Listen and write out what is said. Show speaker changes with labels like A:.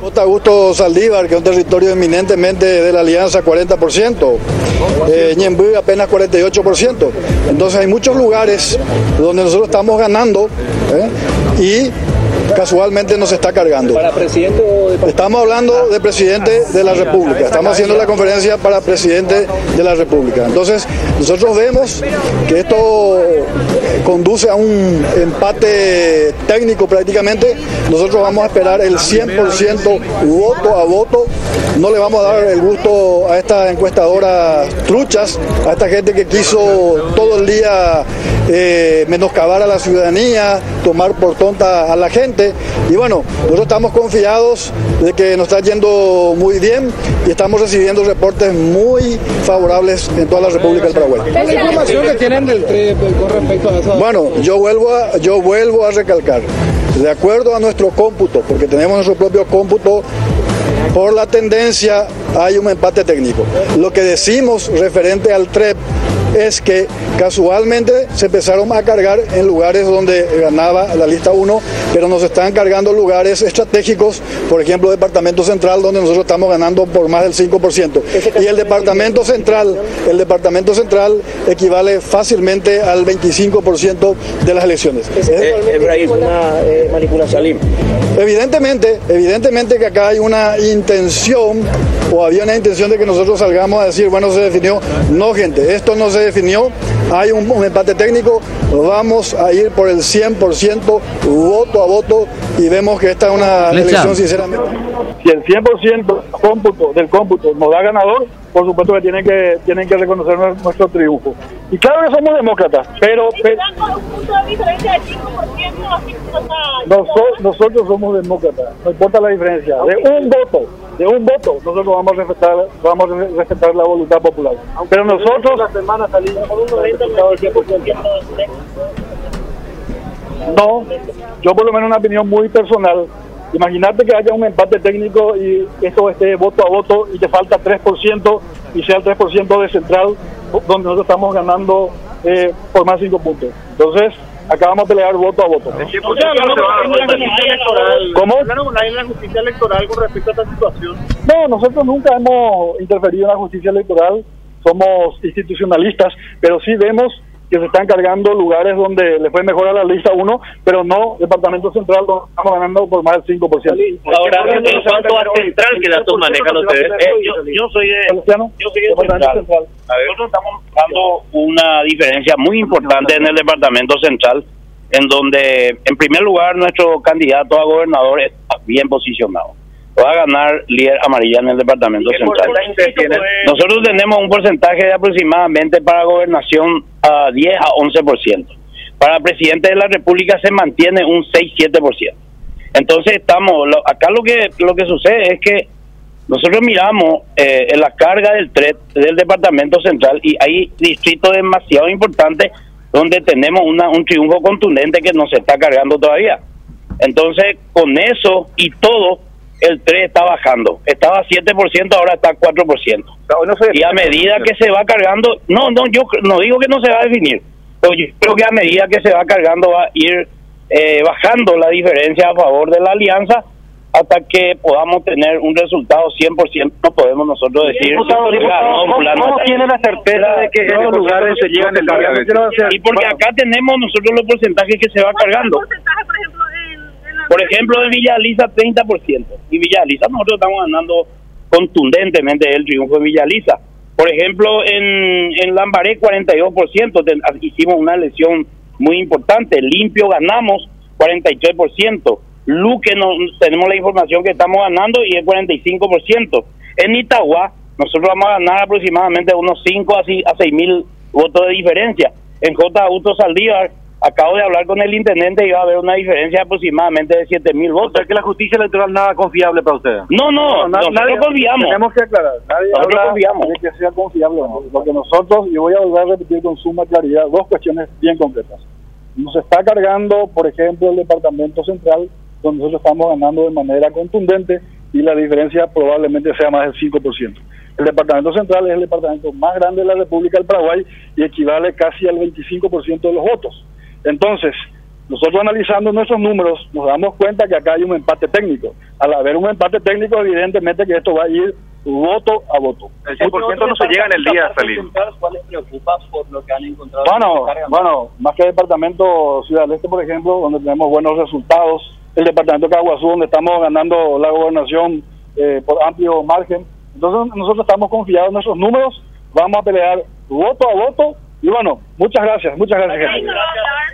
A: J. Augusto Saldívar, que es un territorio eminentemente de la Alianza, 40%. Ñemby apenas 48%. Entonces hay muchos lugares donde nosotros estamos ganando y casualmente nos está cargando.
B: ¿Para presidente o de...
A: Estamos hablando de presidente de la República. Estamos haciendo la conferencia para presidente de la República. Entonces, nosotros vemos que esto conduce a un empate técnico prácticamente. Nosotros vamos a esperar el 100% voto a voto. No le vamos a dar el gusto a estas encuestadoras truchas, a esta gente que quiso todo el día menoscabar a la ciudadanía, tomar por tonta a la gente. Y bueno, nosotros estamos confiados de que nos está yendo muy bien y estamos recibiendo reportes muy favorables en toda la República del Paraguay.
B: ¿Cuál es la información que tienen del TREP con respecto a eso?
A: Bueno, yo vuelvo a recalcar, de acuerdo a nuestro cómputo, porque tenemos nuestro propio cómputo, por la tendencia hay un empate técnico. Lo que decimos referente al TREP es que casualmente se empezaron a cargar en lugares donde ganaba la lista 1, pero nos están cargando lugares estratégicos, por ejemplo, Departamento Central, donde nosotros estamos ganando por más del 5%. Y el Departamento Central equivale fácilmente al 25% de las elecciones.
B: Una manipulación.
A: Evidentemente que acá hay una intención, o había una intención de que nosotros salgamos a decir, bueno, se definió. No, gente, esto no se definió, hay un empate técnico, vamos a ir por el 100% voto a voto y vemos que esta es una elección sinceramente. Si el 100% del cómputo nos da ganador, por supuesto que tienen que reconocer nuestro triunfo. Y claro que somos demócratas, pero nosotros somos demócratas, no importa la diferencia, de un voto, nosotros vamos a respetar la voluntad popular. Pero nosotros la semana salimos con un 90%. No, yo por lo menos una opinión muy personal. Imagínate que haya un empate técnico y esto esté voto a voto y te falta 3% y sea el 3% de central, donde nosotros estamos ganando por más 5 puntos. Entonces, acá vamos a pelear voto a voto. ¿Cómo?
C: ¿Hay una justicia electoral con respecto a esta situación?
A: No, nosotros nunca hemos interferido en la justicia electoral, somos institucionalistas, pero sí vemos que se están cargando lugares donde le fue mejor a la lista 1, pero no Departamento Central, donde estamos ganando por más del 5%.
C: Ahora, en cuanto a Central, ¿qué datos manejan ustedes? Yo soy de Departamento Central. Nosotros estamos dando una diferencia muy importante en el Departamento Central, en donde, en primer lugar, nuestro candidato a gobernador está bien posicionado. Va a ganar líder amarilla en el Departamento Central. Nosotros tenemos un porcentaje de aproximadamente para gobernación a 10 a 11%. Para presidente de la República se mantiene un 6-7%. Entonces acá lo que sucede es que nosotros miramos en la carga del TREP del Departamento Central y hay distritos demasiado importantes donde tenemos un triunfo contundente que nos está cargando todavía. Entonces, con eso y todo, el 3 está bajando. Estaba a 7%, ahora está a 4%. Y a medida que se va cargando, yo no digo que no se va a definir, pero yo creo que a medida que se va cargando va a ir bajando la diferencia a favor de la alianza hasta que podamos tener un resultado 100%. No podemos nosotros decir... ¿Cómo tiene la certeza de que esos lugares se llegan el cargado? Y porque acá tenemos nosotros los porcentajes que se va cargando. Por ejemplo, en Villa Elisa 30%. Y Villa Elisa nosotros estamos ganando contundentemente el triunfo de Villa Elisa. Por ejemplo, en Lambaré 42%. Hicimos una elección muy importante. Limpio ganamos 43%. Luque tenemos la información que estamos ganando y es 45%. En Itagua nosotros vamos a ganar aproximadamente unos 5 a 6 mil votos de diferencia. En J. Augusto Saldívar acabo de hablar con el intendente y va a haber una diferencia de aproximadamente de 7.000 votos. O sea que la justicia electoral nada confiable para ustedes. Nosotros confiamos. Tenemos que aclarar, nosotros confiamos de que sea confiable o no. Porque nosotros, y voy a volver a repetir con suma claridad, dos cuestiones bien concretas. Nos está cargando, por ejemplo, el Departamento Central, donde nosotros estamos ganando de manera contundente y la diferencia probablemente sea más del 5%. El Departamento Central es el departamento más grande de la República del Paraguay y equivale casi al 25% de los votos. Entonces,
A: nosotros analizando nuestros números nos damos cuenta que acá hay un empate técnico. Al haber un empate técnico, evidentemente que esto va a ir voto a voto.
D: El 100% no se llega en el día, Salim.
B: ¿Cuál les preocupa por lo que han encontrado?
A: Bueno, más que el departamento Ciudad del Este, por ejemplo, donde tenemos buenos resultados, el departamento de Caguazú, donde estamos ganando la gobernación por amplio margen. Entonces nosotros estamos confiados en nuestros números, vamos a pelear voto a voto y bueno, muchas gracias gente.